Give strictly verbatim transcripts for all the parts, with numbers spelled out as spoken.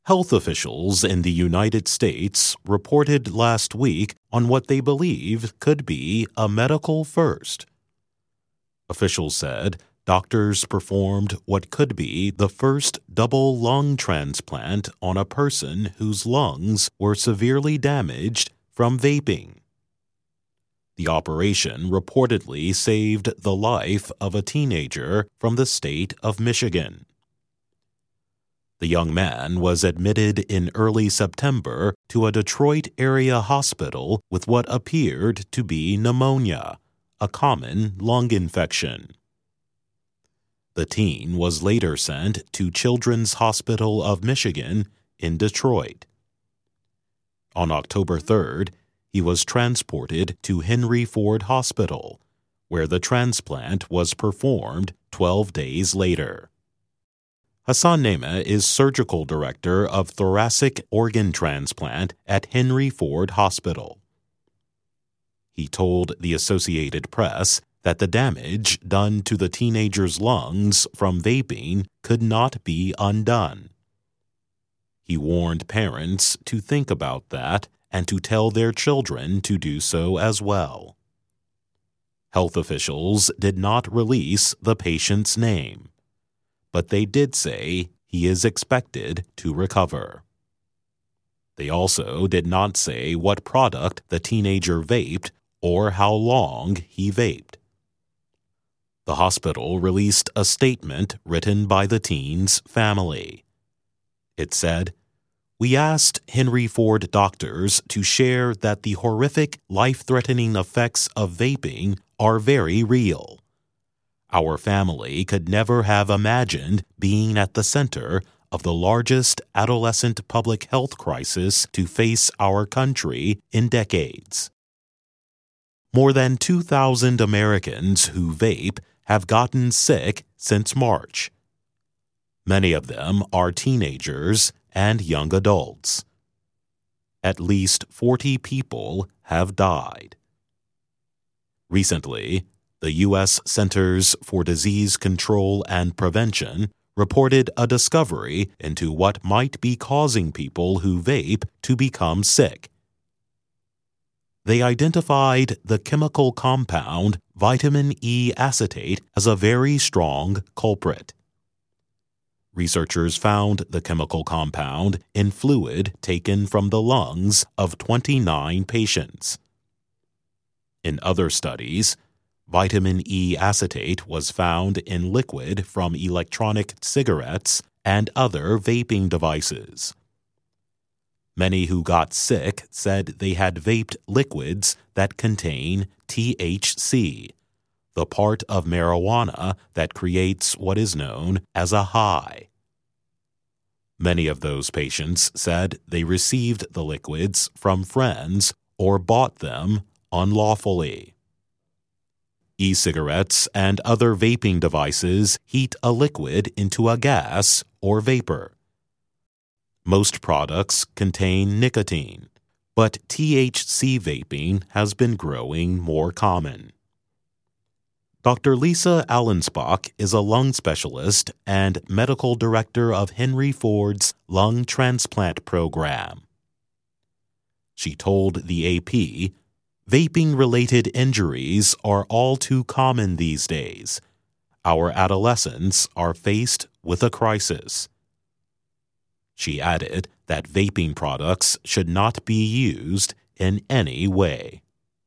Health officials in the United States reported last week on what they believe could be a medical first. Officials said doctors performed what could be the first double lung transplant on a person whose lungs were severely damaged from vaping. The operation reportedly saved the life of a teenager from the state of Michigan. The young man was admitted in early September to a Detroit area hospital with what appeared to be pneumonia, a common lung infection. The teen was later sent to Children's Hospital of Michigan in Detroit. On October third, he was transported to Henry Ford Hospital, where the transplant was performed twelve days later. Hassan Nemeh is surgical director of thoracic organ transplant at Henry Ford Hospital. He told the Associated Press that the damage done to the teenager's lungs from vaping could not be undone. He warned parents to think about that and to tell their children to do so as well. Health officials did not release the patient's name, but they did say he is expected to recover. They also did not say what product the teenager vaped or how long he vaped. The hospital released a statement written by the teen's family. It said, "We asked Henry Ford doctors to share that the horrific, life-threatening effects of vaping are very real. Our family could never have imagined being at the center of the largest adolescent public health crisis to face our country in decades." More than two thousand Americans who vape have gotten sick since March. Many of them are teenagers and young adults. At least forty people have died. Recently, the U S Centers for Disease Control and Prevention reported a discovery into what might be causing people who vape to become sick. They identified the chemical compound vitamin E acetate as a very strong culprit. Researchers found the chemical compound in fluid taken from the lungs of twenty-nine patients. In other studies, vitamin E acetate was found in liquid from electronic cigarettes and other vaping devices. Many who got sick said they had vaped liquids that contain T H C, the part of marijuana that creates what is known as a high. Many of those patients said they received the liquids from friends or bought them unlawfully. E-cigarettes and other vaping devices heat a liquid into a gas or vapor. Most products contain nicotine, but T H C vaping has been growing more common. Doctor Lisa Allensbach is a lung specialist and medical director of Henry Ford's lung transplant program. She told the A P, "Vaping-related injuries are all too common these days. Our adolescents are faced with a crisis." She added that vaping products should not be used in any way.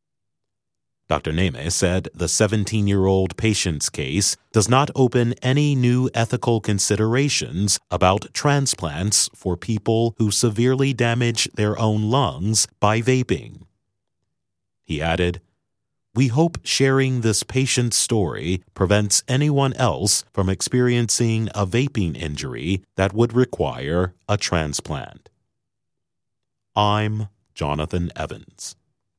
Doctor Nemeh said the seventeen-year-old patient's case does not open any new ethical considerations about transplants for people who severely damage their own lungs by vaping. He added, "We hope sharing this patient's story prevents anyone else from experiencing a vaping injury that would require a transplant." I'm Jonathan Evans.